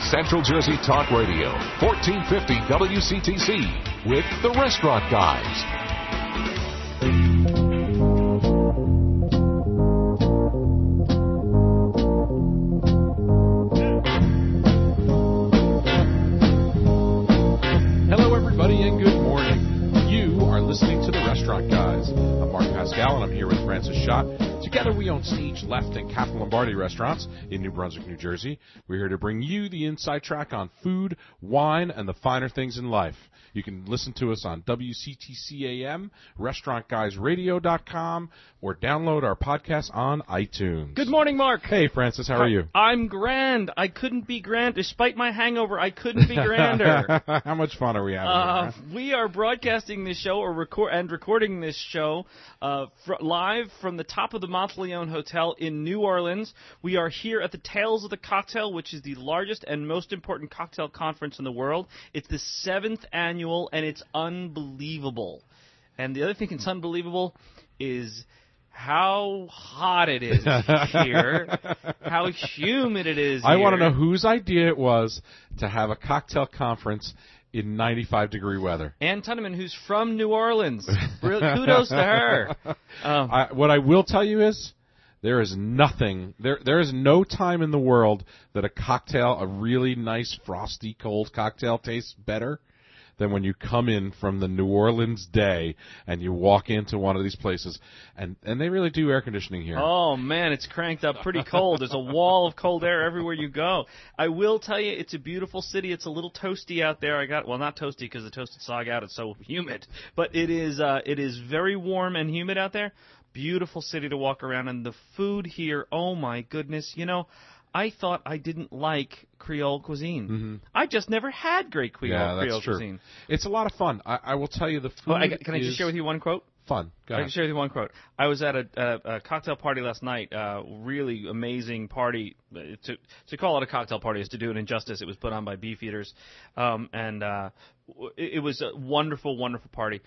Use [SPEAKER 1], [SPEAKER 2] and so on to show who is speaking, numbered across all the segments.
[SPEAKER 1] Central Jersey Talk Radio, 1450 WCTC, with the Restaurant Guys.
[SPEAKER 2] Hello, everybody, and good morning. You are listening to the Restaurant Guys. I'm Mark Pascal, and I'm here with Francis Schott. Together, we own Stage Left and Cafe Lombardi restaurants in New Brunswick, New Jersey. We're here to bring you the inside track on food, wine, and the finer things in life. You can listen to us on WCTC AM, RestaurantGuysRadio.com, or download our podcast on iTunes.
[SPEAKER 3] Good morning, Mark.
[SPEAKER 2] Hey, Francis, how are you?
[SPEAKER 3] I'm grand. I couldn't be grand. Despite my hangover, I couldn't be grander.
[SPEAKER 2] How much fun are we having here?
[SPEAKER 3] We are broadcasting this show recording this show live from the top of the Monteleone Hotel in New Orleans. We are here at the Tales of the Cocktail, which is the largest and most important cocktail conference in the world. It's the 7th annual, and it's unbelievable. And the other thing that's unbelievable is how hot it is here, how humid it is here.
[SPEAKER 2] I want to know whose idea it was to have a cocktail conference in 95-degree weather.
[SPEAKER 3] Ann Tunneman, who's from New Orleans. Kudos to her.
[SPEAKER 2] What I will tell you is there is nothing, there is no time in the world that a cocktail, a really nice, frosty, cold cocktail tastes better than when you come in from the New Orleans day and you walk into one of these places. And they really do air conditioning here.
[SPEAKER 3] Oh, man, it's cranked up pretty cold. There's a wall of cold air everywhere you go. I will tell you, it's a beautiful city. It's a little toasty out there. Not toasty because the toasted sog out. It's so humid. But it is very warm and humid out there. Beautiful city to walk around. And the food here, oh, my goodness. You know, I thought I didn't like Creole cuisine. Mm-hmm. I just never had great Creole cuisine.
[SPEAKER 2] It's a lot of fun. I will tell you the food
[SPEAKER 3] Can I just share with you one quote?
[SPEAKER 2] Fun. Go ahead.
[SPEAKER 3] I can share with you one quote. I was at a cocktail party last night, really amazing party. To call it a cocktail party is to do it injustice. It was put on by Beefeaters, and it was a wonderful, wonderful party.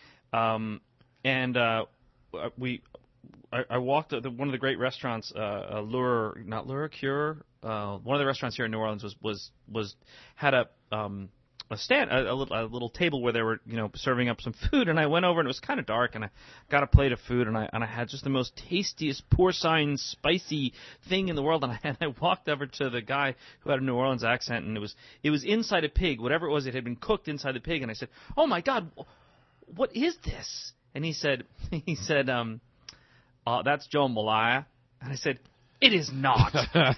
[SPEAKER 3] I walked at one of the great restaurants, Cure. One of the restaurants here in New Orleans had a stand, a little table where they were serving up some food, and I went over and it was kind of dark, and I got a plate of food, and I had just the most tastiest porcine spicy thing in the world, and I walked over to the guy who had a New Orleans accent, and it was inside a pig, whatever it was, it had been cooked inside the pig, and I said, "Oh my God, what is this?" And he said. That's jambalaya. And I said, it is not.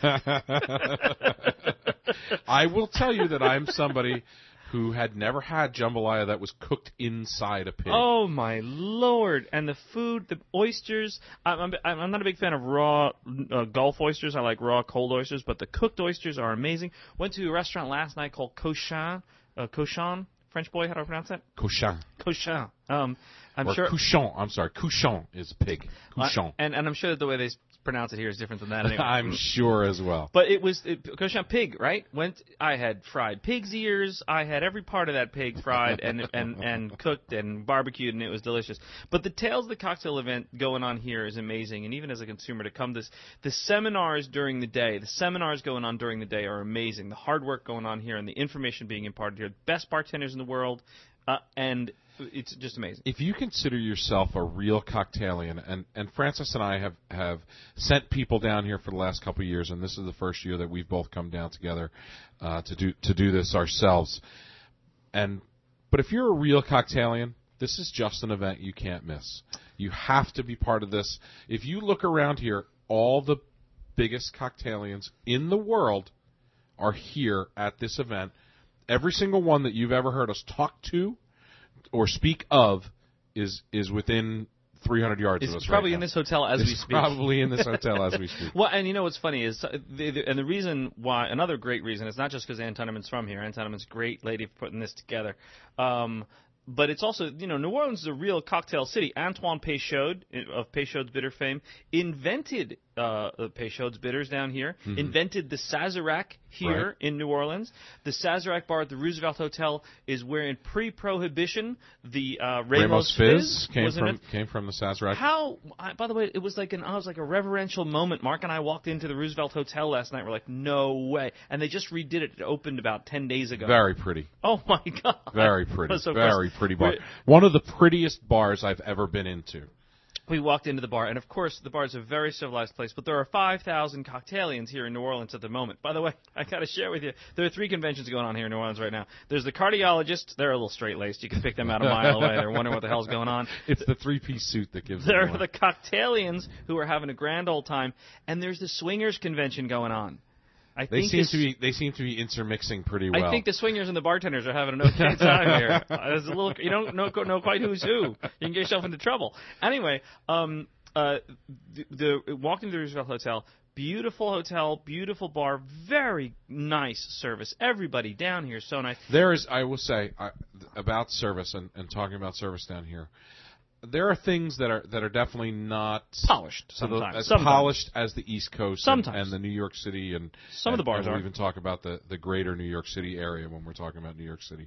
[SPEAKER 2] I will tell you that I'm somebody who had never had jambalaya that was cooked inside a pig.
[SPEAKER 3] Oh, my Lord. And the food, the oysters. I'm not a big fan of raw Gulf oysters. I like raw cold oysters, but the cooked oysters are amazing. Went to a restaurant last night called Cochon. French boy, how do I pronounce that?
[SPEAKER 2] Cochon.
[SPEAKER 3] Cochon.
[SPEAKER 2] Couchon. I'm sorry. Couchon is pig. Couchon.
[SPEAKER 3] And I'm sure that the way they pronounce it here is different than that anyway.
[SPEAKER 2] I'm sure as well.
[SPEAKER 3] But it was Cochon pig, right? I had fried pig's ears. I had every part of that pig fried and cooked and barbecued, and it was delicious. But the Tales of the Cocktail event going on here is amazing. And even as a consumer to come the seminars during the day, the seminars going on during the day are amazing. The hard work going on here and the information being imparted here. Best bartenders in the world, and it's just amazing.
[SPEAKER 2] If you consider yourself a real cocktailian, and Francis and I have sent people down here for the last couple of years, and this is the first year that we've both come down together to do this ourselves. But if you're a real cocktailian, this is just an event you can't miss. You have to be part of this. If you look around here, all the biggest cocktailians in the world are here at this event. Every single one that you've ever heard us talk to or speak of is within 300 yards of us.
[SPEAKER 3] It's probably in this hotel as we speak.
[SPEAKER 2] It's probably in this hotel as we speak.
[SPEAKER 3] Well, and you know what's funny is, the reason why, another great reason, it's not just because Ann Tunneman's from here. Ann Tunneman's a great lady for putting this together. But it's also, New Orleans is a real cocktail city. Antoine Peychaud, of Peychaud's Bitter fame, invented Peychaud's Bitters down here, invented the Sazerac here in New Orleans. The Sazerac bar at the Roosevelt Hotel is where, in pre-prohibition, the Ramos Fizz
[SPEAKER 2] came from the Sazerac.
[SPEAKER 3] By the way, it was like a reverential moment. Mark and I walked into the Roosevelt Hotel last night. We're like, no way. And they just redid it. It opened about 10 days ago.
[SPEAKER 2] Very pretty.
[SPEAKER 3] Oh, my God.
[SPEAKER 2] Very pretty.
[SPEAKER 3] So
[SPEAKER 2] very pretty bar. One of the prettiest bars I've ever been into.
[SPEAKER 3] We walked into the bar, and of course, the bar is a very civilized place, but there are 5,000 cocktailians here in New Orleans at the moment. By the way, I got to share with you, there are 3 conventions going on here in New Orleans right now. There's the cardiologists. They're a little straight-laced. You can pick them out a mile away. They're wondering what the hell's going on.
[SPEAKER 2] It's the 3-piece suit that gives
[SPEAKER 3] There
[SPEAKER 2] them
[SPEAKER 3] are the cocktailians who are having a grand old time, and there's the swingers convention going on.
[SPEAKER 2] They seem to be intermixing pretty well.
[SPEAKER 3] I think the swingers and the bartenders are having an okay time here. There's a little, you don't know quite who's who. You can get yourself into trouble. Anyway, walking to the Roosevelt Hotel, beautiful bar, very nice service. Everybody down here is so nice.
[SPEAKER 2] I will say, about service and talking about service down here. There are things that are definitely not
[SPEAKER 3] polished sometimes.
[SPEAKER 2] Polished as the East Coast and the New York City and
[SPEAKER 3] some of the bars
[SPEAKER 2] we'll
[SPEAKER 3] are.
[SPEAKER 2] even talk about the greater New York City area when we're talking about New York City.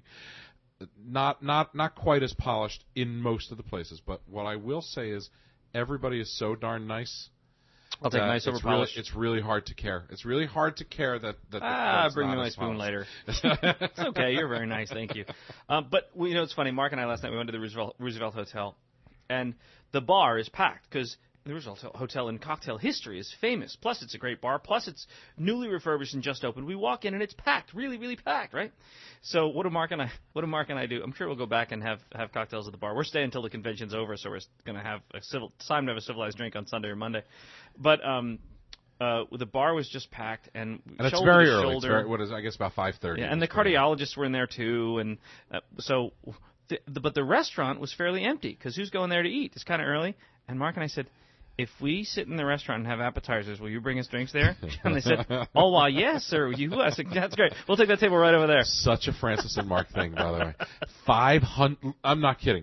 [SPEAKER 2] Not quite as polished in most of the places, but what I will say is everybody is so darn nice.
[SPEAKER 3] I'll take nice over polished.
[SPEAKER 2] It's really hard to care. It's really hard to care that
[SPEAKER 3] bring me my spoon later. It's okay. You're very nice. Thank you. But it's funny. Mark and I last night we went to the Roosevelt Hotel. And the bar is packed because the Roosevelt Hotel in cocktail history is famous. Plus, it's a great bar. Plus, it's newly refurbished and just opened. We walk in and it's packed, really, really packed, right? So, what do Mark and I do? I'm sure we'll go back and have cocktails at the bar. We're staying until the convention's over, so we're going to have a civilized drink on Sunday or Monday. But the bar was just packed, and
[SPEAKER 2] it's very early. It's I guess about 5:30.
[SPEAKER 3] Yeah, and the cardiologists were in there too, and so. But the restaurant was fairly empty because who's going there to eat? It's kind of early. And Mark and I said, if we sit in the restaurant and have appetizers, will you bring us drinks there? And they said, oh, well, yes, sir. I said, that's great. We'll take that table right over there.
[SPEAKER 2] Such a Francis and Mark thing, by the way. 500. I'm not kidding.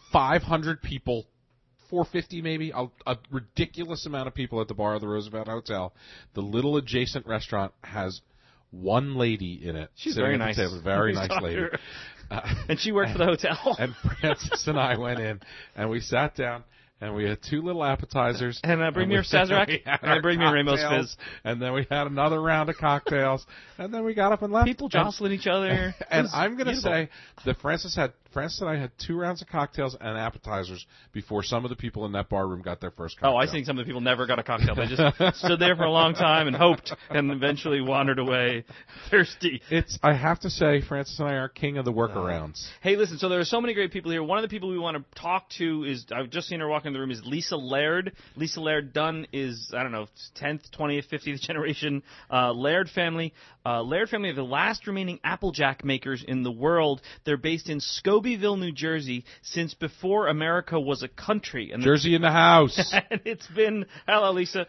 [SPEAKER 2] 500 people. 450 maybe, a ridiculous amount of people at the bar of the Roosevelt Hotel. The little adjacent restaurant has one lady in it.
[SPEAKER 3] She's very nice.
[SPEAKER 2] Very nice lady.
[SPEAKER 3] And she worked for the hotel.
[SPEAKER 2] And Francis and I went in, and we sat down, and we had 2 little appetizers.
[SPEAKER 3] And bring me your Sazerac, and I bring me Ramos Fizz.
[SPEAKER 2] And then we had another round of cocktails, and then we got up and left.
[SPEAKER 3] People jostling each other.
[SPEAKER 2] And I'm going to say that Francis and I had 2 rounds of cocktails and appetizers before some of the people in that bar room got their first cocktail.
[SPEAKER 3] Oh, I think some of the people never got a cocktail. They just stood there for a long time and hoped, and eventually wandered away thirsty.
[SPEAKER 2] I have to say, Francis and I are king of the workarounds.
[SPEAKER 3] Hey, listen, so there are so many great people here. One of the people we want to talk to is, I've just seen her walk in the room, is Lisa Laird. Lisa Laird Dunn is, 10th, 20th, 50th generation Laird family. Laird family are the last remaining Applejack makers in the world. They're based in Scobeyville, New Jersey, since before America was a country. And
[SPEAKER 2] Jersey in the house.
[SPEAKER 3] And it's been, hello Lisa,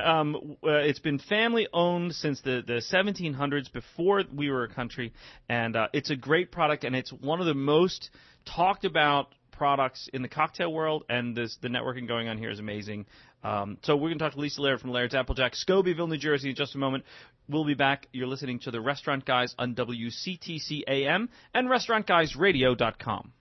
[SPEAKER 3] it's been family owned since the 1700s, before we were a country, and it's a great product, and it's one of the most talked about products in the cocktail world, and the networking going on here is amazing. So we're going to talk to Lisa Laird from Laird's Applejack, Scobeyville, New Jersey, in just a moment. We'll be back. You're listening to The Restaurant Guys on WCTC AM and RestaurantGuysRadio.com.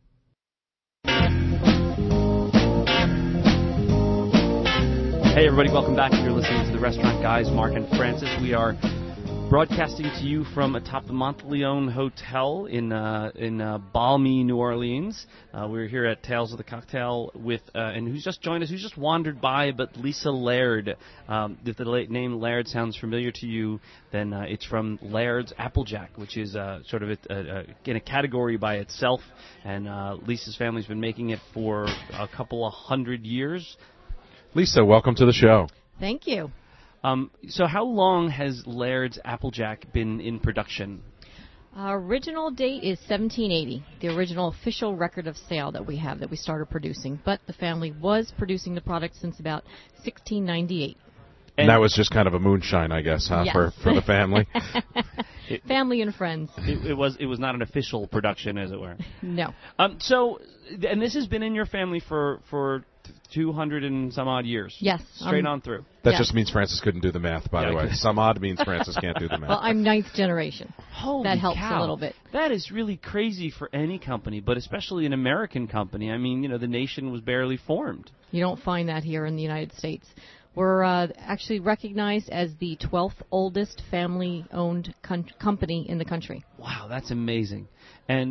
[SPEAKER 3] Hey, everybody. Welcome back. You're listening to The Restaurant Guys, Mark and Francis. We are broadcasting to you from atop the Monteleone Hotel in balmy New Orleans. We're here at Tales of the Cocktail with, and who's just joined us, who's just wandered by, but Lisa Laird. If the name Laird sounds familiar to you, then it's from Laird's Applejack, which is sort of in a category by itself. And Lisa's family's been making it for a couple of 100 years.
[SPEAKER 2] Lisa, welcome to the show.
[SPEAKER 4] Thank you.
[SPEAKER 3] So how long has Laird's Applejack been in production?
[SPEAKER 4] Our original date is 1780, the original official record of sale that we have, that we started producing. But the family was producing the product since about 1698.
[SPEAKER 2] And that was just kind of a moonshine, I guess, huh,
[SPEAKER 4] yes.
[SPEAKER 2] for the family?
[SPEAKER 4] Family and friends.
[SPEAKER 3] It was not an official production, as it were.
[SPEAKER 4] No.
[SPEAKER 3] So, and this has been in your family for 200 and some odd years.
[SPEAKER 4] Yes.
[SPEAKER 3] Straight on through.
[SPEAKER 2] That
[SPEAKER 4] Yeah.
[SPEAKER 2] just means Francis couldn't do the math, by the way. Some odd means Francis can't do the math.
[SPEAKER 4] Well, I'm ninth generation.
[SPEAKER 3] Holy
[SPEAKER 4] That helps
[SPEAKER 3] cow.
[SPEAKER 4] a little bit.
[SPEAKER 3] That is really crazy for any company, but especially an American company. I mean, the nation was barely formed.
[SPEAKER 4] You don't find that here in the United States. We're actually recognized as the 12th oldest family-owned company in the country.
[SPEAKER 3] Wow, that's amazing. And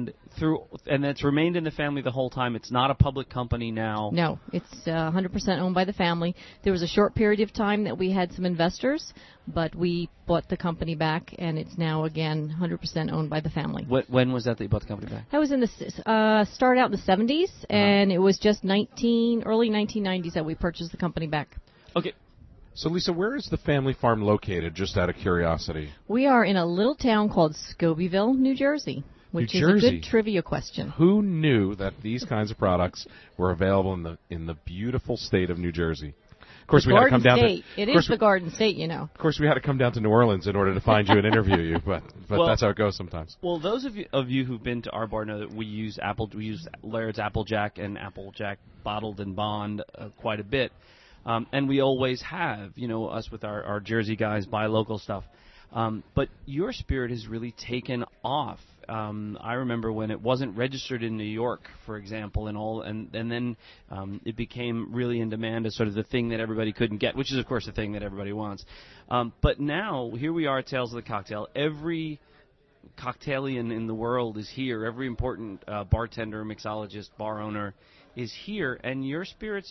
[SPEAKER 3] that's remained in the family the whole time. It's not a public company now.
[SPEAKER 4] No, it's 100% owned by the family. There was a short period of time that we had some investors, but we bought the company back, and it's now, again, 100% owned by the family.
[SPEAKER 3] When was that you bought the company back?
[SPEAKER 4] That was in the started out in the 70s, and it was just early 1990s that we purchased the company back.
[SPEAKER 3] Okay.
[SPEAKER 2] So, Lisa, where is the family farm located, just out of curiosity?
[SPEAKER 4] We are in a little town called Scobeyville, New Jersey, which is a good trivia question.
[SPEAKER 2] Who knew that these kinds of products were available in the beautiful state of New Jersey? Of course, we had to come down to.
[SPEAKER 4] It is the Garden State, you know.
[SPEAKER 2] Of course, we had to come down to New Orleans in order to find you and interview you, but well, that's how it goes sometimes.
[SPEAKER 3] Well, those of you who've been to our bar know that we use Laird's Applejack and Applejack bottled and bond quite a bit. And we always have, us with our Jersey guys buy local stuff. But your spirit has really taken off. I remember when it wasn't registered in New York, for example, and then it became really in demand as sort of the thing that everybody couldn't get, which is, of course, the thing that everybody wants. But now, here we are at Tales of the Cocktail. Every cocktailian in the world is here. Every important bartender, mixologist, bar owner is here, and your spirits,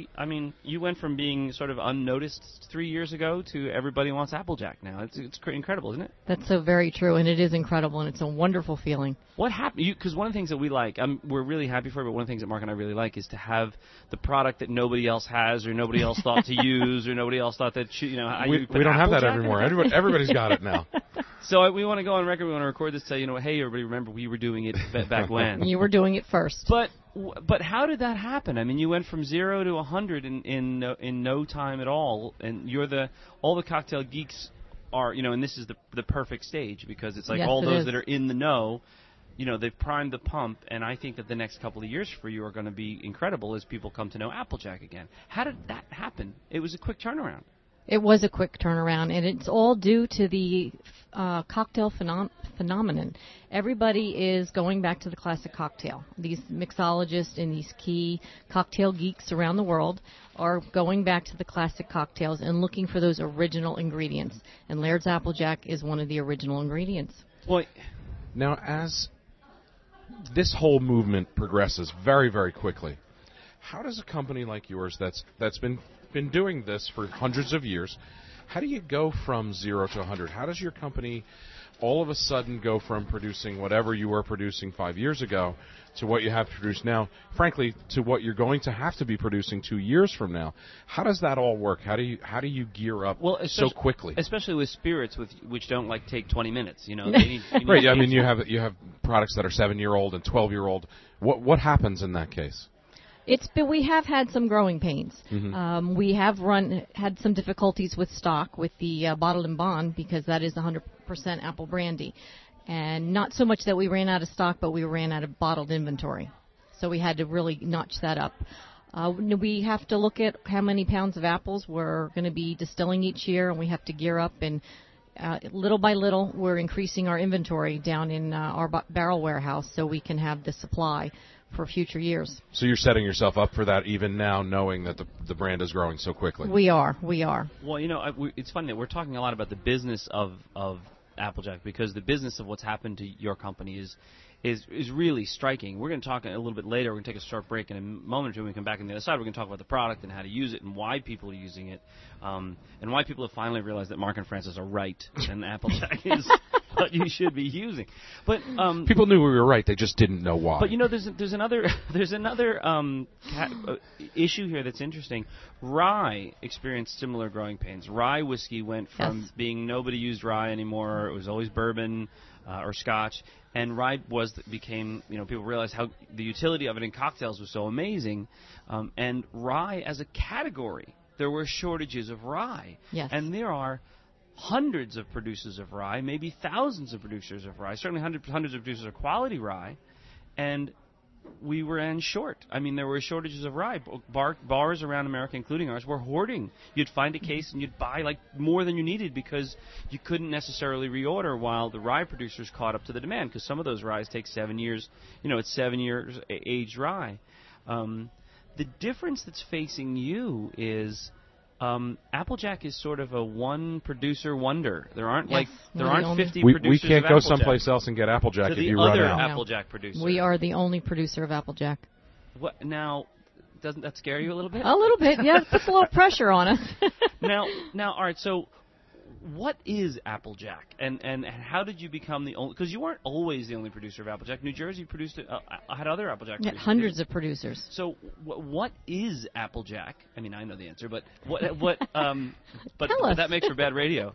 [SPEAKER 3] you went from being sort of unnoticed 3 years ago to everybody wants Applejack now. It's incredible, isn't it?
[SPEAKER 4] That's so very true, and it is incredible, and it's a wonderful feeling.
[SPEAKER 3] What happened? Because one of the things that we like, we're really happy for it, but one of the things that Mark and I really like is to have the product that nobody else has, or nobody else thought to use, or nobody else thought that,
[SPEAKER 2] we don't have that anymore. Everybody's got it now.
[SPEAKER 3] So we want to go on record, we want to record this, say, hey, everybody, remember we were doing it back when.
[SPEAKER 4] You were doing it first.
[SPEAKER 3] But how did that happen? I mean, you went from 0 to 100 in no time at all, and all the cocktail geeks are, and this is the perfect stage, because it's like all those that are in the know, they've primed the pump, and I think that the next couple of years for you are going to be incredible as people come to know Applejack again. How did that happen? It was a quick turnaround.
[SPEAKER 4] It was a quick turnaround, and it's all due to the cocktail phenomenon. Everybody is going back to the classic cocktail. These mixologists and these key cocktail geeks around the world are going back to the classic cocktails and looking for those original ingredients. And Laird's Applejack is one of the original ingredients.
[SPEAKER 2] Well, now, as this whole movement progresses very, very quickly, how does a company like yours that's been doing this for hundreds of years, how do you go from 0 to 100? How does your company all of a sudden go from producing whatever you were producing 5 years ago to what you have to produce now, frankly, to what you're going to have to be producing 2 years from now? How does that all work? How do you gear up so quickly?
[SPEAKER 3] Especially with spirits, which don't take 20 minutes. They need
[SPEAKER 2] right. I mean, you have products that are 7-year-old and 12-year-old. What happens in that case?
[SPEAKER 4] We have had some growing pains. Mm-hmm. We have had some difficulties with stock with the bottled and bond, because that is 100% apple brandy, and not so much that we ran out of stock, but we ran out of bottled inventory. So we had to really notch that up. We have to look at how many pounds of apples we're going to be distilling each year, and we have to gear up, and little by little we're increasing our inventory down in our barrel warehouse so we can have the supply for future years.
[SPEAKER 2] So you're setting yourself up for that even now, knowing that the brand is growing so quickly.
[SPEAKER 4] We are.
[SPEAKER 3] Well, it's funny that we're talking a lot about the business of Applejack, because the business of what's happened to your company is really striking. We're going to talk a little bit later. We're going to take a short break in a moment or two. When we come back on the other side, we're going to talk about the product and how to use it and why people are using it, and why people have finally realized that Mark and Francis are right and Applejack is what you should be using. But
[SPEAKER 2] people knew we were right; they just didn't know why.
[SPEAKER 3] But there's another issue here that's interesting. Rye experienced similar growing pains. Rye whiskey went from being nobody used rye anymore. It was always bourbon or Scotch, and rye became people realized how the utility of it in cocktails was so amazing, and rye as a category, there were shortages of rye, and there are hundreds of producers of rye, maybe thousands of producers of rye, certainly hundreds of producers of quality rye, and
[SPEAKER 5] we were in short. I mean, there were shortages of rye. Bars around America, including ours, were hoarding. You'd find a case and you'd buy like more than you needed because you couldn't necessarily reorder while the rye producers caught up to the demand, because some of those ryes take 7 years. It's 7 years aged rye. The difference that's facing you is Applejack is sort of a one producer wonder. There aren't there aren't 50 producers.
[SPEAKER 2] We can't
[SPEAKER 5] of
[SPEAKER 2] go
[SPEAKER 5] Applejack.
[SPEAKER 2] someplace else and get Applejack if
[SPEAKER 5] the
[SPEAKER 2] you
[SPEAKER 5] other
[SPEAKER 2] run out.
[SPEAKER 5] Applejack producer.
[SPEAKER 4] We are the only producer of Applejack.
[SPEAKER 5] What now? Doesn't that scare you a little bit?
[SPEAKER 4] A little bit, yeah. It puts a little pressure on us.
[SPEAKER 5] Now, all right. So, what is Applejack, and how did you become the only? Because you weren't always the only producer of Applejack. New Jersey produced it. Had other Applejack.
[SPEAKER 4] Yeah, hundreds of producers.
[SPEAKER 5] So, what is Applejack? I mean, I know the answer, but what? But that makes for bad radio.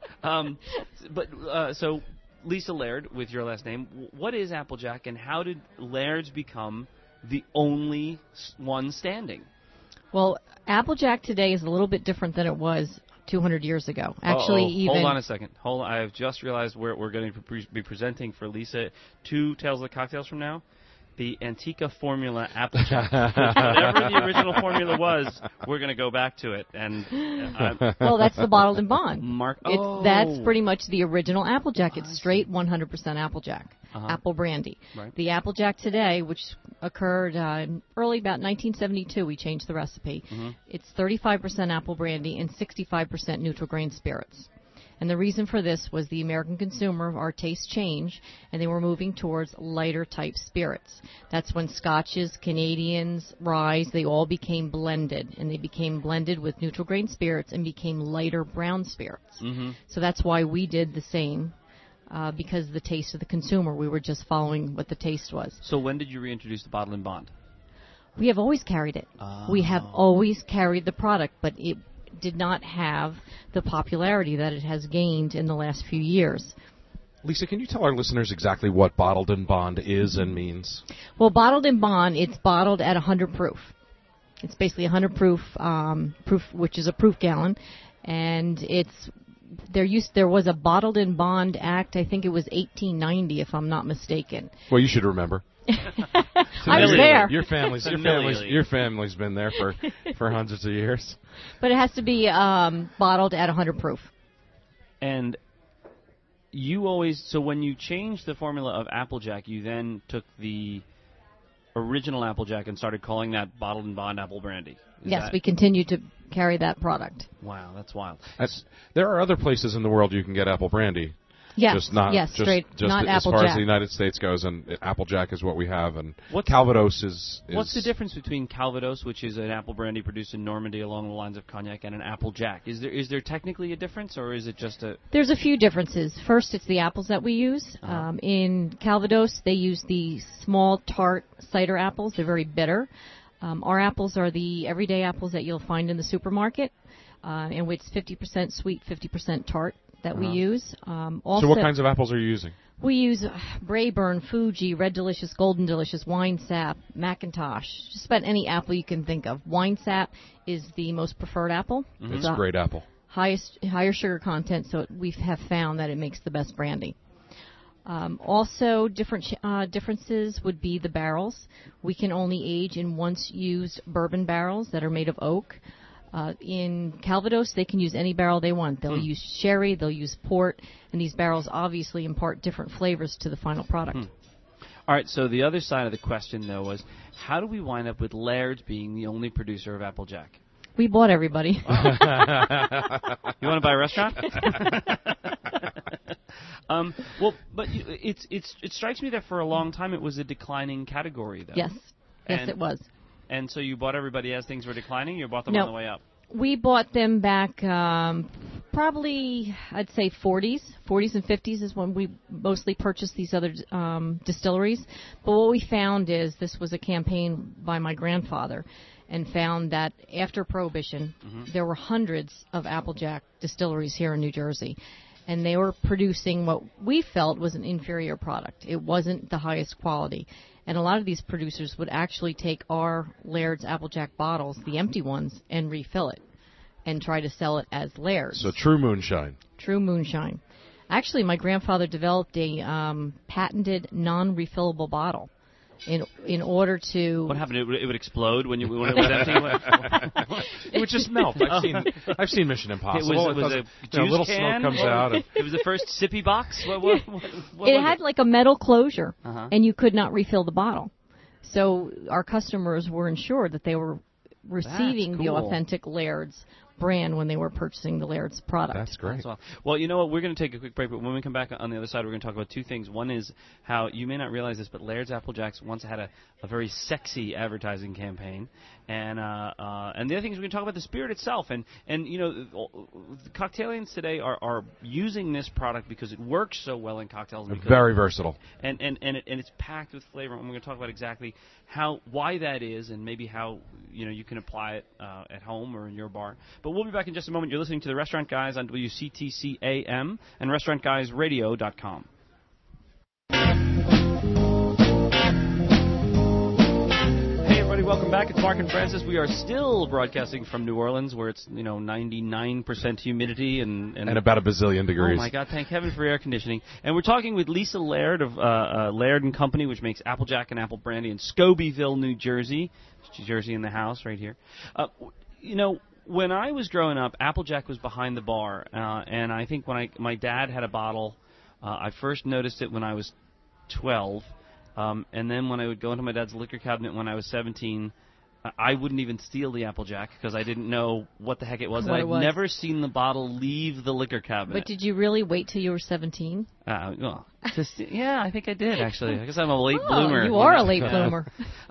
[SPEAKER 5] So, Lisa Laird, with your last name, what is Applejack, and how did Laird's become the only one standing?
[SPEAKER 4] Well, Applejack today is a little bit different than it was 200 years ago. Actually, even...
[SPEAKER 5] Hold on a second. I have just realized we're going to be presenting for Lisa 2 Tales of the Cocktails from now. The Antica Formula Applejack. Whatever the original formula was, we're going to go back to it. And
[SPEAKER 4] well, that's the bottled and bond. That's pretty much the original Applejack. It's straight 100% Applejack, apple brandy.
[SPEAKER 5] Right.
[SPEAKER 4] The Applejack today, which occurred early about 1972, we changed the recipe. It's 35% apple brandy and 65% neutral grain spirits. And the reason for this was the American consumer, our taste changed, and they were moving towards lighter type spirits. That's when Scotches, Canadians, ryes, they all became blended. And they became blended with neutral grain spirits and became lighter brown spirits. So that's why we did the same, because of the taste of the consumer. We were just following what the taste was.
[SPEAKER 5] So when did you reintroduce the bottle and bond?
[SPEAKER 4] We have always carried it. We have always carried the product, but it did not have the popularity that it has gained in the last few years.
[SPEAKER 2] Lisa, can you tell our listeners exactly what bottled and bond is and means?
[SPEAKER 4] Well, bottled and bond, it's bottled at 100 proof. It's basically 100 proof, which is a proof gallon, and there was a bottled and bond act. I think it was 1890, if I'm not mistaken.
[SPEAKER 2] Well, you should remember.
[SPEAKER 4] I was there.
[SPEAKER 2] Your family's been there for hundreds of years.
[SPEAKER 4] But it has to be bottled at 100 proof.
[SPEAKER 5] And so when you changed the formula of Applejack, you then took the original Applejack and started calling that bottled and bond apple brandy.
[SPEAKER 4] Yes, we continue to carry that product.
[SPEAKER 5] Wow, that's wild.
[SPEAKER 2] There are other places in the world you can get apple brandy.
[SPEAKER 4] Yes,
[SPEAKER 2] not
[SPEAKER 4] straight, not
[SPEAKER 2] as
[SPEAKER 4] Applejack.
[SPEAKER 2] far as the United States goes, and Applejack is what we have, and Calvados is...
[SPEAKER 5] What's the difference between Calvados, which is an apple brandy produced in Normandy along the lines of cognac, and an Applejack? Is there technically a difference, or is it just a...
[SPEAKER 4] There's a few differences. First, it's the apples that we use. In Calvados, they use the small, tart cider apples. They're very bitter. Our apples are the everyday apples that you'll find in the supermarket, in which 50% sweet, 50% tart that we use. Also,
[SPEAKER 2] so what kinds of apples are you using?
[SPEAKER 4] We use Braeburn, Fuji, Red Delicious, Golden Delicious, Wine Sap, Macintosh, just about any apple you can think of. Wine Sap is the most preferred apple.
[SPEAKER 2] It's a great apple.
[SPEAKER 4] Higher sugar content, so we have found that it makes the best brandy. Also, differences would be the barrels. We can only age in once-used bourbon barrels that are made of oak. In Calvados, they can use any barrel they want. They'll use sherry, they'll use port, and these barrels obviously impart different flavors to the final product.
[SPEAKER 5] All right, so the other side of the question, though, was how do we wind up with Laird's being the only producer of Applejack?
[SPEAKER 4] We bought everybody.
[SPEAKER 5] You want to buy a restaurant? Well, but it strikes me that for a long time it was a declining category, though.
[SPEAKER 4] Yes, it was.
[SPEAKER 5] And so you bought everybody as things were declining? You bought them on the way up?
[SPEAKER 4] We bought them back probably, I'd say, 40s and 50s is when we mostly purchased these other distilleries. But what we found is this was a campaign by my grandfather, and found that after Prohibition, there were hundreds of Applejack distilleries here in New Jersey. And they were producing what we felt was an inferior product. It wasn't the highest quality. And a lot of these producers would actually take our Laird's Applejack bottles, the empty ones, and refill it and try to sell it as Laird's.
[SPEAKER 2] So true moonshine.
[SPEAKER 4] True moonshine. Actually, my grandfather developed a patented non-refillable bottle. in order to.
[SPEAKER 5] What happened? It would explode when it was empty.
[SPEAKER 2] It would just melt. I've seen Mission Impossible.
[SPEAKER 5] It was a juice
[SPEAKER 2] little
[SPEAKER 5] can?
[SPEAKER 2] smoke comes out. And
[SPEAKER 5] It was the first sippy box. What
[SPEAKER 4] It
[SPEAKER 5] was
[SPEAKER 4] had like a metal closure,
[SPEAKER 5] Uh-huh.
[SPEAKER 4] and you could not refill the bottle. So our customers were ensured that they were receiving the
[SPEAKER 5] cool.
[SPEAKER 4] authentic Laird's brand when they were purchasing the Laird's product.
[SPEAKER 2] that's great.
[SPEAKER 5] Well, you know what? We're going to take a quick break, but when we come back on the other side, we're going to talk about two things. One is how you may not realize this, but Laird's Apple Jacks once had a very sexy advertising campaign, and the other thing is we're going to talk about the spirit itself, and you know, the cocktailians today are using this product because it works so well in cocktails. Because
[SPEAKER 2] Very versatile.
[SPEAKER 5] and it's packed with flavor, and we're going to talk about exactly why that is, and maybe how you can apply it at home or in your bar. But we'll be back in just a moment. You're listening to the Restaurant Guys on WCTC AM and RestaurantGuysRadio.com. Hey everybody, welcome back. It's Mark and Francis. We are still broadcasting from New Orleans, where it's 99% humidity and
[SPEAKER 2] about a bazillion degrees.
[SPEAKER 5] Oh my God! Thank heaven for air conditioning. And we're talking with Lisa Laird of Laird and Company, which makes Applejack and Apple Brandy in Scobeyville, New Jersey. Jersey in the house, right here. When I was growing up, Applejack was behind the bar, and I think when my dad had a bottle, I first noticed it when I was 12, and then when I would go into my dad's liquor cabinet when I was 17. I wouldn't even steal the Applejack because I didn't know what the heck it was.
[SPEAKER 4] What
[SPEAKER 5] I'd
[SPEAKER 4] it was.
[SPEAKER 5] never seen the bottle leave the liquor cabinet.
[SPEAKER 4] But did you really wait till you were 17?
[SPEAKER 5] Yeah, I think I did, actually. I guess I'm a late bloomer.
[SPEAKER 4] You are a late bloomer.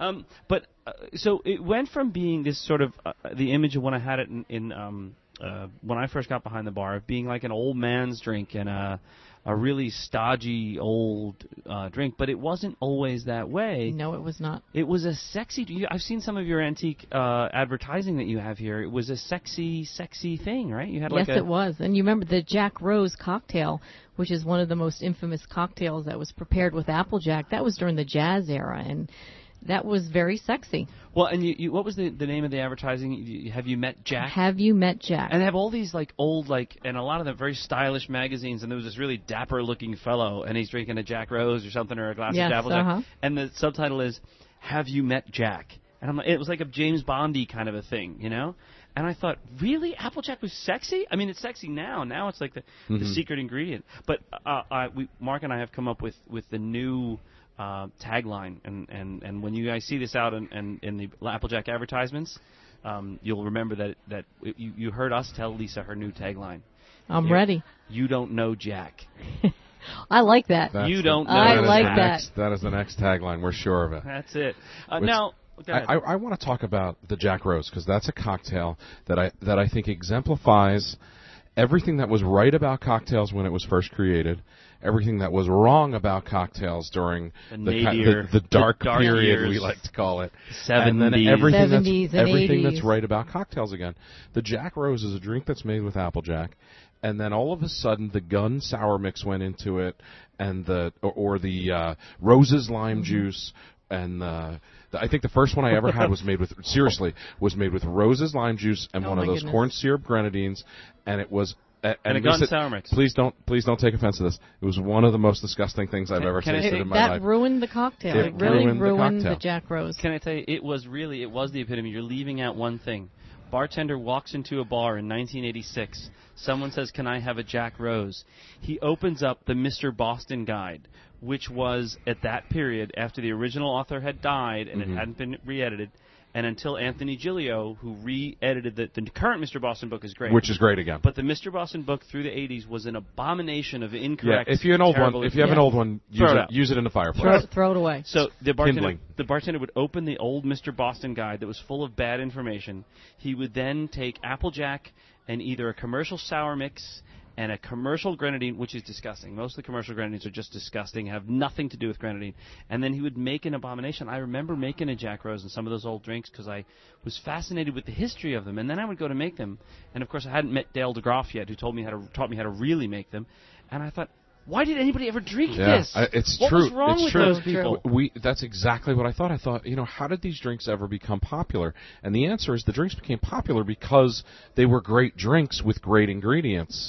[SPEAKER 5] So it went from being this sort of the image of when I had it in when I first got behind the bar of being like an old man's drink and a really stodgy old drink, but it wasn't always that way.
[SPEAKER 4] No, it was not.
[SPEAKER 5] It was a sexy. I've seen some of your antique advertising that you have here. It was a sexy thing, right? You had
[SPEAKER 4] Yes, it was. And you remember the Jack Rose cocktail, which is one of the most infamous cocktails that was prepared with Applejack. That was during the jazz era, and that was very sexy.
[SPEAKER 5] Well, and you what was the name of the advertising? Have You Met Jack?
[SPEAKER 4] Have You Met Jack?
[SPEAKER 5] And they have all these old and a lot of them very stylish magazines, and there was this really dapper looking fellow, and he's drinking a Jack Rose or something, or a glass
[SPEAKER 4] Yes,
[SPEAKER 5] of Applejack,
[SPEAKER 4] uh-huh.
[SPEAKER 5] and the subtitle is "Have You Met Jack?" And it was like a James Bondy kind of a thing, And I thought, really, Applejack was sexy? I mean, it's sexy now. Now it's like the secret ingredient. But Mark and I have come up with the new tagline, and when you guys see this out in the Applejack advertisements, you'll remember that you heard us tell Lisa her new tagline.
[SPEAKER 4] I'm ready.
[SPEAKER 5] You don't know Jack.
[SPEAKER 4] I like that.
[SPEAKER 5] You don't know
[SPEAKER 4] I
[SPEAKER 5] Jack.
[SPEAKER 4] like that.
[SPEAKER 2] That is the next tagline. We're sure of it.
[SPEAKER 5] That's it. Now, go ahead.
[SPEAKER 2] I want to talk about the Jack Rose because that's a cocktail that I think exemplifies everything that was right about cocktails when it was first created, everything that was wrong about cocktails during the dark period
[SPEAKER 5] years.
[SPEAKER 2] we like to call it,
[SPEAKER 5] 70s.
[SPEAKER 2] and then everything
[SPEAKER 4] 70s and
[SPEAKER 2] everything
[SPEAKER 4] 80s.
[SPEAKER 2] that's right about cocktails again. The Jack Rose is a drink that's made with Applejack, and then all of a sudden the Gun sour mix went into it, and the Rose's lime juice. And I think the first one I ever had was made with Rose's lime juice and one of those
[SPEAKER 4] goodness.
[SPEAKER 2] corn syrup grenadines, and it was
[SPEAKER 5] and a Gun sour mix.
[SPEAKER 2] Please don't take offense to this. It was one of the most disgusting things I've ever tasted in my
[SPEAKER 4] That
[SPEAKER 2] life.
[SPEAKER 4] ruined the cocktail.
[SPEAKER 2] It
[SPEAKER 4] It really
[SPEAKER 2] ruined the
[SPEAKER 4] ruined
[SPEAKER 2] cocktail.
[SPEAKER 4] the Jack Rose.
[SPEAKER 5] Can I tell you, it was the epitome. You're leaving out one thing. Bartender walks into a bar in 1986. Someone says, "Can I have a Jack Rose?" He opens up the Mr. Boston Guide, which was, at that period, after the original author had died and it hadn't been re-edited, and until Anthony Gilio, who re-edited the current Mr. Boston book, is great.
[SPEAKER 2] Which is great again.
[SPEAKER 5] But the Mr. Boston book through the 80s was an abomination of incorrect.
[SPEAKER 2] If you have an old
[SPEAKER 5] terrible
[SPEAKER 2] one, if you have an old one, use it in the fireplace.
[SPEAKER 4] Throw it away.
[SPEAKER 5] So the
[SPEAKER 2] Kindling.
[SPEAKER 5] bartender would open the old Mr. Boston Guide that was full of bad information. He would then take Applejack and either a commercial sour mix and a commercial grenadine, which is disgusting. Most of the commercial grenadines are just disgusting, have nothing to do with grenadine. And then he would make an abomination. I remember making a Jack Rose and some of those old drinks because I was fascinated with the history of them. And then I would go to make them. And, of course, I hadn't met Dale DeGroff yet, who taught me how to really make them. And I thought, why did anybody ever drink this?
[SPEAKER 2] It's
[SPEAKER 5] what
[SPEAKER 2] true.
[SPEAKER 5] was wrong
[SPEAKER 2] it's
[SPEAKER 5] with
[SPEAKER 2] true.
[SPEAKER 5] those people?
[SPEAKER 2] That's exactly what I thought. I thought, how did these drinks ever become popular? And the answer is the drinks became popular because they were great drinks with great ingredients.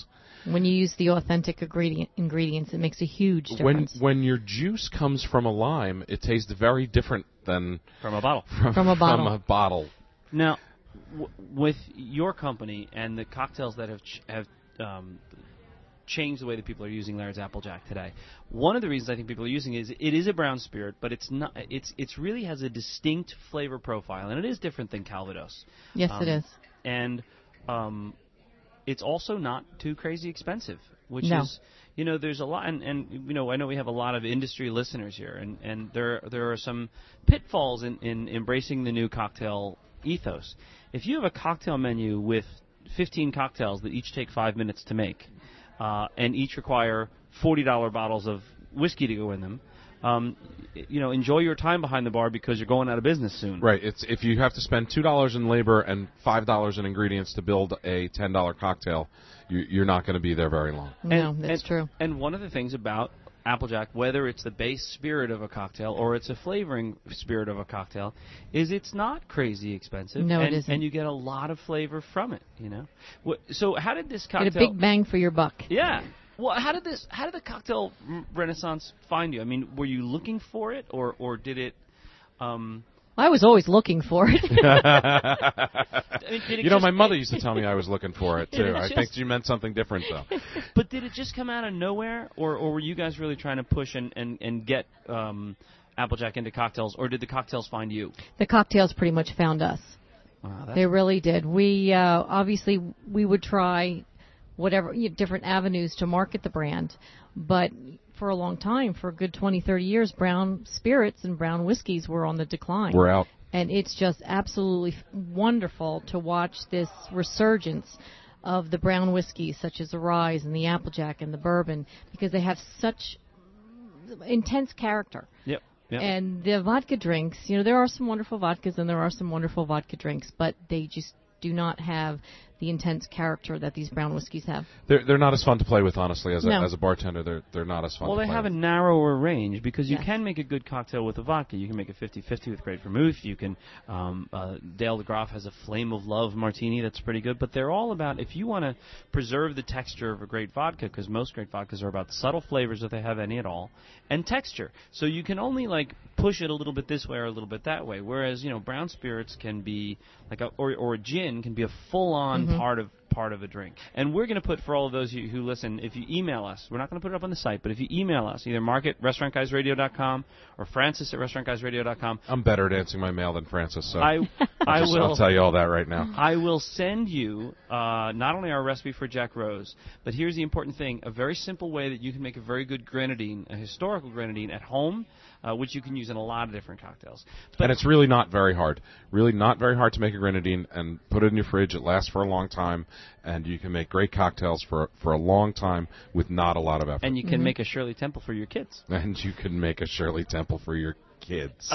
[SPEAKER 4] When you use the authentic ingredients, it makes a huge difference.
[SPEAKER 2] When your juice comes from a lime, it tastes very different than
[SPEAKER 3] From a bottle.
[SPEAKER 4] From a bottle.
[SPEAKER 2] From a bottle.
[SPEAKER 5] Now, with your company and the cocktails that have changed the way that people are using Laird's Applejack today, one of the reasons I think people are using it is a brown spirit, but it's not. It's really has a distinct flavor profile, and it is different than Calvados.
[SPEAKER 4] Yes, it is.
[SPEAKER 5] And it's also not too crazy expensive, which
[SPEAKER 4] No.
[SPEAKER 5] is, there's a lot, and I know we have a lot of industry listeners here, and there are some pitfalls in embracing the new cocktail ethos. If you have a cocktail menu with 15 cocktails that each take 5 minutes to make, and each require $40 bottles of whiskey to go in them, enjoy your time behind the bar because you're going out of business soon.
[SPEAKER 2] Right. It's if you have to spend $2 in labor and $5 in ingredients to build a $10 cocktail, you're not going to be there very long.
[SPEAKER 4] No, that's true.
[SPEAKER 5] And one of the things about Applejack, whether it's the base spirit of a cocktail or it's a flavoring spirit of a cocktail, is it's not crazy expensive.
[SPEAKER 4] No,
[SPEAKER 5] and,
[SPEAKER 4] it isn't.
[SPEAKER 5] And you get a lot of flavor from it. So how did this cocktail?
[SPEAKER 4] Get a big bang for your buck.
[SPEAKER 5] Yeah. Well, how did the cocktail renaissance find you? I mean, were you looking for it, or did it?
[SPEAKER 4] I was always looking for it.
[SPEAKER 2] My mother used to tell me I was looking for it too. I think she meant something different though.
[SPEAKER 5] But did it just come out of nowhere, or were you guys really trying to push and get Applejack into cocktails, or did the cocktails find you?
[SPEAKER 4] The cocktails pretty much found us.
[SPEAKER 5] Wow,
[SPEAKER 4] They really did. We obviously we would try whatever different avenues to market the brand, but for a long time, for a good 20, 30 years, brown spirits and brown whiskeys were on the decline.
[SPEAKER 2] We're out.
[SPEAKER 4] And it's just absolutely wonderful to watch this resurgence of the brown whiskeys, such as the Rye and the Applejack and the Bourbon, because they have such intense character.
[SPEAKER 5] Yep.
[SPEAKER 4] And the vodka drinks, there are some wonderful vodkas and there are some wonderful vodka drinks, but they just do not have the intense character that these brown whiskeys have.
[SPEAKER 2] They're not as fun to play with, honestly. As
[SPEAKER 4] No.
[SPEAKER 2] a bartender, they're not as fun.
[SPEAKER 5] Well,
[SPEAKER 2] to
[SPEAKER 5] they
[SPEAKER 2] play
[SPEAKER 5] have
[SPEAKER 2] with.
[SPEAKER 5] a narrower range because you
[SPEAKER 4] Yes.
[SPEAKER 5] can make a good cocktail with a vodka. You can make a 50-50 with great vermouth. You can Dale DeGroff has a Flame of Love martini that's pretty good. But they're all about, if you want to preserve the texture of a great vodka, because most great vodkas are about subtle flavors if they have any at all, and texture. So you can only push it a little bit this way or a little bit that way. Whereas brown spirits can be or a gin can be a full-on part of a drink. And we're going to put, for all of those who listen, if you email us, we're not going to put it up on the site, but if you email us, either Mark at restaurantguysradio.com or Francis at restaurantguysradio.com.
[SPEAKER 2] I'm better at answering my mail than Francis, so
[SPEAKER 5] I'll
[SPEAKER 2] tell you all that right now.
[SPEAKER 5] I will send you not only our recipe for Jack Rose, but here's the important thing: a very simple way that you can make a very good grenadine, a historical grenadine at home, which you can use in a lot of different cocktails. But
[SPEAKER 2] And it's really not very hard. Really not very hard to make a grenadine and put it in your fridge. It lasts for a long time, and you can make great cocktails for a long time with not a lot of effort.
[SPEAKER 5] and you can make a Shirley Temple for your kids.
[SPEAKER 2] And you can make a Shirley Temple for your kids.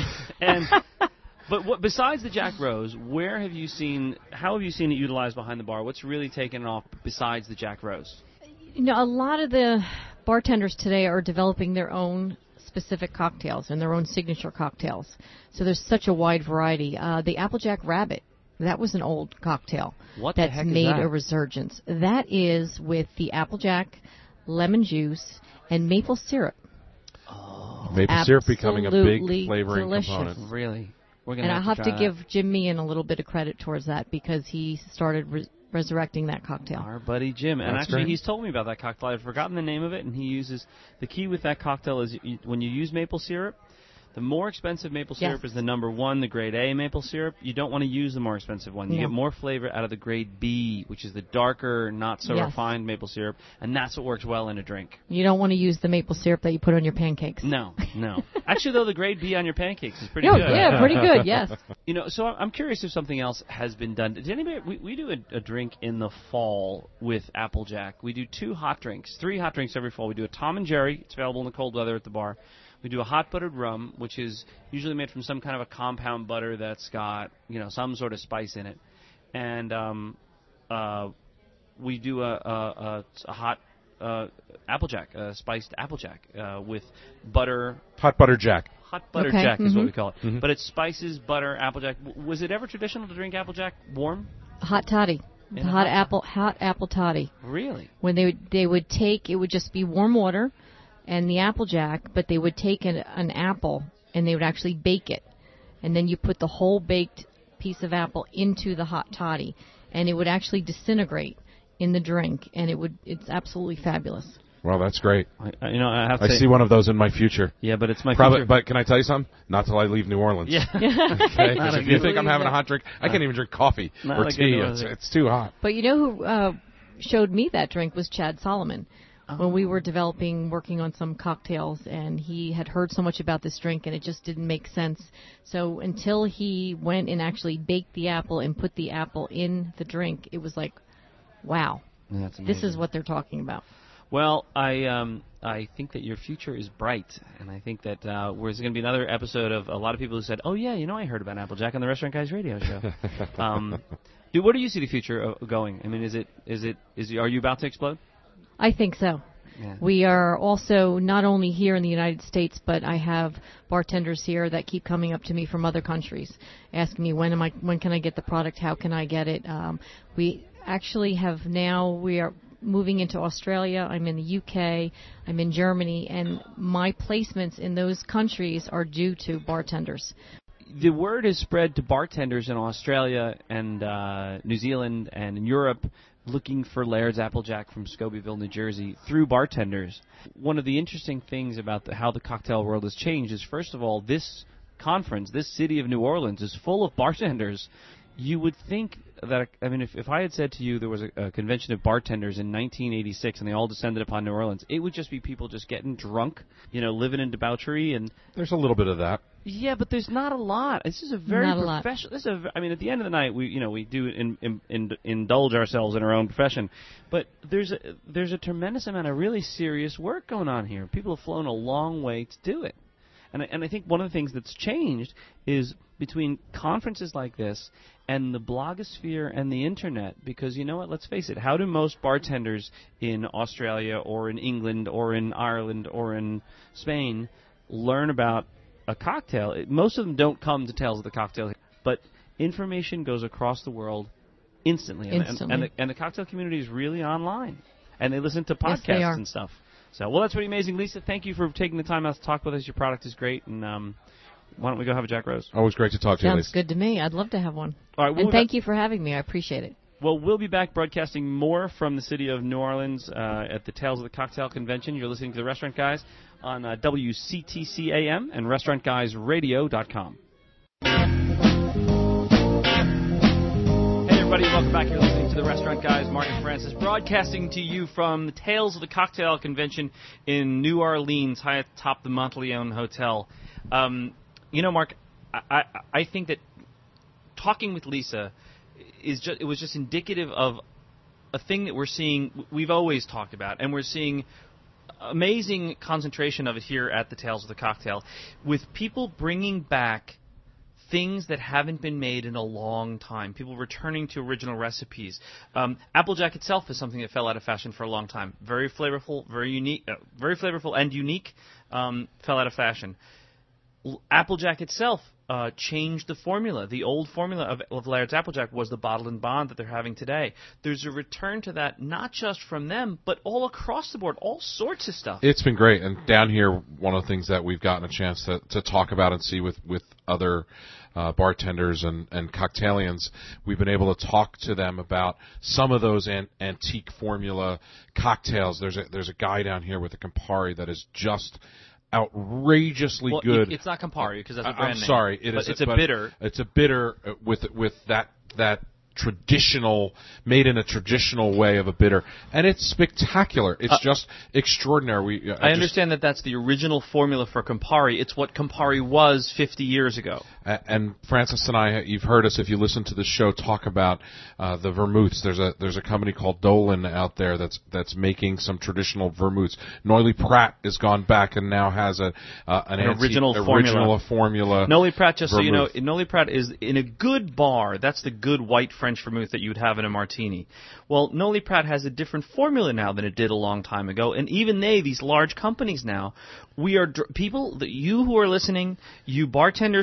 [SPEAKER 5] But besides the Jack Rose, how have you seen it utilized behind the bar? What's really taken off besides the Jack Rose?
[SPEAKER 4] A lot of the bartenders today are developing their own specific cocktails and their own signature cocktails. So there's such a wide variety. The Applejack Rabbit, that was an old cocktail.
[SPEAKER 5] What the
[SPEAKER 4] that's
[SPEAKER 5] heck is
[SPEAKER 4] made
[SPEAKER 5] that?
[SPEAKER 4] a resurgence. That is with the Applejack, lemon juice, and maple syrup.
[SPEAKER 2] Maple syrup becoming a big
[SPEAKER 4] absolutely
[SPEAKER 2] flavoring
[SPEAKER 4] delicious.
[SPEAKER 2] component.
[SPEAKER 5] Really? We're
[SPEAKER 4] And
[SPEAKER 5] gonna
[SPEAKER 4] I have to
[SPEAKER 5] try
[SPEAKER 4] give Jim Meehan a little bit of credit towards that because he started resurrecting that cocktail.
[SPEAKER 5] our buddy Jim. And
[SPEAKER 2] That's
[SPEAKER 5] actually,
[SPEAKER 2] great.
[SPEAKER 5] he's told me about that cocktail. I've forgotten the name of it, and he uses the key with that cocktail is when you use maple syrup. The more expensive maple syrup
[SPEAKER 4] Yes.
[SPEAKER 5] is the number one, the grade A maple syrup. You don't want to use the more expensive one. You
[SPEAKER 4] No.
[SPEAKER 5] get more flavor out of the grade B, which is the darker, not so
[SPEAKER 4] Yes.
[SPEAKER 5] refined maple syrup, and that's what works well in a drink.
[SPEAKER 4] You don't want to use the maple syrup that you put on your pancakes.
[SPEAKER 5] No. Actually, though, the grade B on your pancakes is pretty
[SPEAKER 4] Yeah,
[SPEAKER 5] good.
[SPEAKER 4] yeah, pretty good, yes.
[SPEAKER 5] So I'm curious if something else has been done. Did anybody? We do a drink in the fall with Applejack. We do 3 hot drinks every fall. We do a Tom and Jerry. It's available in the cold weather at the bar. We do a hot buttered rum, which is usually made from some kind of a compound butter that's got some sort of spice in it, and we do a hot Applejack, spiced Applejack with butter.
[SPEAKER 2] Hot butter Jack.
[SPEAKER 5] Hot butter
[SPEAKER 4] Okay,
[SPEAKER 5] Jack is what
[SPEAKER 4] mhm.
[SPEAKER 5] we call it. But it's spices, butter, Applejack. Was it ever traditional to drink Applejack warm?
[SPEAKER 4] Hot toddy. The hot apple toddy.
[SPEAKER 5] Really?
[SPEAKER 4] When they would take, it would just be warm water and the Applejack, but they would take an apple and they would actually bake it. And then you put the whole baked piece of apple into the hot toddy, and it would actually disintegrate in the drink, and it's absolutely fabulous.
[SPEAKER 2] Well, that's great.
[SPEAKER 5] I have to say,
[SPEAKER 2] see one of those in my future.
[SPEAKER 5] Yeah, but it's my
[SPEAKER 2] Probably,
[SPEAKER 5] future.
[SPEAKER 2] but can I tell you something? Not till I leave New Orleans.
[SPEAKER 5] Yeah.
[SPEAKER 2] Okay? 'Cause if you think I'm having a hot drink, I can't even drink coffee
[SPEAKER 5] Not
[SPEAKER 2] or
[SPEAKER 5] like
[SPEAKER 2] tea.
[SPEAKER 5] a New
[SPEAKER 2] It's too hot.
[SPEAKER 4] But you know who showed me that drink was Chad Solomon. When we were working on some cocktails, and he had heard so much about this drink, and it just didn't make sense. So until he went and actually baked the apple and put the apple in the drink, it was like, wow,
[SPEAKER 5] That's
[SPEAKER 4] this
[SPEAKER 5] amazing.
[SPEAKER 4] is what they're talking about.
[SPEAKER 5] Well, I think that your future is bright, and I think that there's going to be another episode of a lot of people who said, "Oh yeah, I heard about Applejack on the Restaurant Guys radio show." Dude, where do you see the future going? I mean, are you about to explode?
[SPEAKER 4] I think so.
[SPEAKER 5] Yeah.
[SPEAKER 4] We are also not only here in the United States, but I have bartenders here that keep coming up to me from other countries, asking me when can I get the product, how can I get it. We actually we are moving into Australia. I'm in the UK. I'm in Germany, and my placements in those countries are due to bartenders.
[SPEAKER 5] The word has spread to bartenders in Australia and New Zealand and in Europe, looking for Laird's Applejack from Scobeyville, New Jersey, through bartenders. One of the interesting things about how the cocktail world has changed is, first of all, this conference, this city of New Orleans, is full of bartenders. You would think that, if I had said to you there was a convention of bartenders in 1986 and they all descended upon New Orleans, it would just be people just getting drunk, living in debauchery. And
[SPEAKER 2] There's a little bit of that.
[SPEAKER 5] yeah, but there's not a lot. This is a very
[SPEAKER 4] Not a lot.
[SPEAKER 5] professional. At the end of the night, we do indulge ourselves in our own profession, but there's a tremendous amount of really serious work going on here. People have flown a long way to do it, and I think one of the things that's changed is between conferences like this and the blogosphere and the internet, because you know what, let's face it, how do most bartenders in Australia or in England or in Ireland or in Spain learn about a cocktail? Most of them don't come to Tales of the Cocktail, but information goes across the world instantly. And the cocktail community is really online, and they listen to podcasts
[SPEAKER 4] Yes, they are.
[SPEAKER 5] and stuff. So, well, that's pretty amazing. Lisa, thank you for taking the time out to talk with us. Your product is great, and why don't we go have a Jack Rose?
[SPEAKER 2] Always great to talk to you,
[SPEAKER 4] Sounds
[SPEAKER 2] Lisa.
[SPEAKER 4] good to me. I'd love to have one.
[SPEAKER 5] All right,
[SPEAKER 4] And thank you for having me. I appreciate it.
[SPEAKER 5] Well, we'll be back broadcasting more from the city of New Orleans at the Tales of the Cocktail Convention. You're listening to the Restaurant Guys on WCTC AM and RestaurantGuysRadio.com. Hey, everybody. Welcome back. You're listening to the Restaurant Guys. Mark and Francis broadcasting to you from the Tales of the Cocktail Convention in New Orleans, high atop the Monteleone Hotel. Mark, I think that talking with Lisa it was just indicative of a thing that we're seeing, we've always talked about, and we're seeing amazing concentration of it here at the Tales of the Cocktail, with people bringing back things that haven't been made in a long time, people returning to original recipes. Applejack itself is something that fell out of fashion for a long time. Very flavorful, very unique, very flavorful and unique, fell out of fashion. Applejack itself changed the formula. The old formula of Laird's Applejack was the bottle and bond that they're having today. There's a return to that, not just from them, but all across the board, all sorts of stuff.
[SPEAKER 2] It's been great. And down here, one of the things that we've gotten a chance to talk about and see with other bartenders and cocktailians, we've been able to talk to them about some of those antique formula cocktails. There's a guy down here with a Campari that is just outrageously good.
[SPEAKER 5] It's not Campari because that's a brand name.
[SPEAKER 2] I'm sorry,
[SPEAKER 5] it's a bitter.
[SPEAKER 2] It's a bitter with that traditional, made in a traditional way of a bitter, and it's spectacular. It's just extraordinary.
[SPEAKER 3] I understand that that's the original formula for Campari. It's what Campari was 50 years ago.
[SPEAKER 2] And Francis and I, you've heard us if you listen to the show talk about the vermouths. There's a company called Dolan out there that's making some traditional vermouths. Noilly Pratt has gone back and now has an
[SPEAKER 5] original
[SPEAKER 2] formula.
[SPEAKER 5] Noilly Pratt, just
[SPEAKER 2] vermouth.
[SPEAKER 5] so you know, Noilly Pratt is in a good bar. That's the good white French vermouth that you'd have in a martini. Well, Noilly Pratt has a different formula now than it did a long time ago, and even these large companies now, we are people, you who are listening, you bartenders who are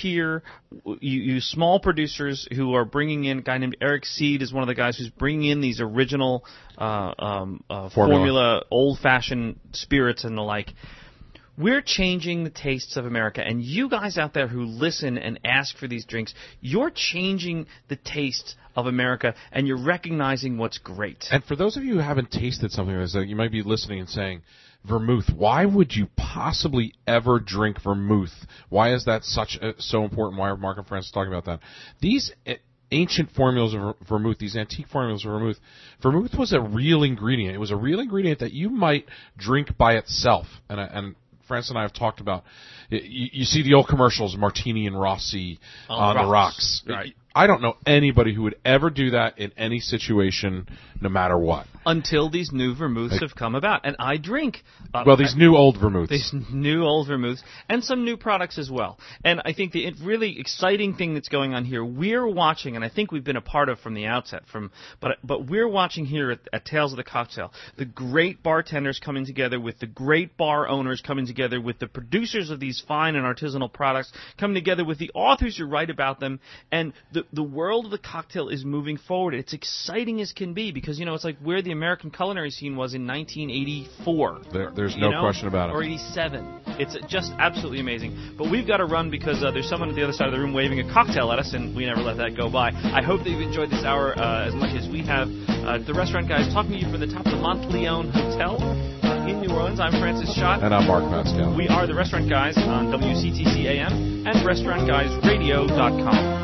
[SPEAKER 3] here, you small producers who are bringing in, a guy named Eric Seed is one of the guys who's bringing in these original formula, old-fashioned spirits and the like. We're changing the tastes of America, and you guys out there who listen and ask for these drinks, you're changing the taste of America, and you're recognizing what's great.
[SPEAKER 2] And for those of you who haven't tasted something like this, you might be listening and saying, vermouth, why would you possibly ever drink vermouth? Why is that so important? Why are Mark and Francis talking about that? These ancient formulas of vermouth, these antique formulas of vermouth was a real ingredient. It was a real ingredient that you might drink by itself. And Francis and I have talked about, you see the old commercials, Martini and Rossi on the rocks.
[SPEAKER 3] Right.
[SPEAKER 2] I don't know anybody who would ever do that in any situation, no matter what.
[SPEAKER 3] Until these new vermouths have come about. And I drink.
[SPEAKER 2] These new old vermouths.
[SPEAKER 3] These new old vermouths. And some new products as well. And I think the really exciting thing that's going on here, we're watching, and I think we've been a part of from the outset, but we're watching here at Tales of the Cocktail, the great bartenders coming together with the great bar owners coming together with the producers of these fine and artisanal products coming together with the authors who write about them, and the world of the cocktail is moving forward. It's exciting as can be because, it's like where the American culinary scene was in 1984.
[SPEAKER 2] There's no question about it.
[SPEAKER 3] Or 87. It's just absolutely amazing. But we've got to run because there's someone at the other side of the room waving a cocktail at us, and we never let that go by. I hope that you've enjoyed this hour as much as we have. The Restaurant Guys talking to you from the top of the Monteleone Hotel in New Orleans. I'm Francis Schott.
[SPEAKER 2] And I'm Mark Pascal.
[SPEAKER 3] We are the Restaurant Guys on WCTC AM and RestaurantGuysRadio.com.